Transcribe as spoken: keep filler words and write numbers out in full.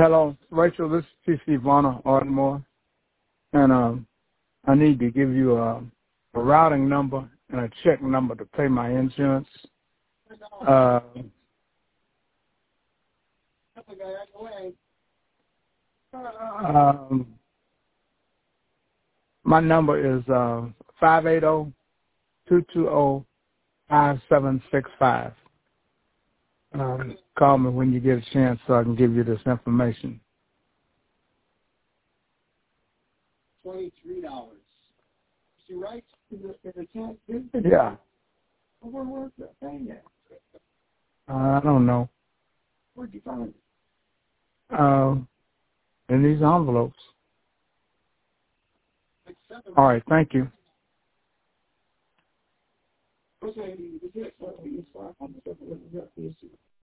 Hello, Rachel. This is T C Varner Ardmore, and um, I need to give you a, a routing number and a check number to pay my insurance. Uh, um, my number is uh, five eight zero, two two zero, five seven six five. Um, call me when you get a chance so I can give you this information. Twenty-three dollars. Is she right? Yeah. Where was that thing at? Uh, I don't know. Where'd you find it? Uh, in these envelopes. All right. Thank you. Okay,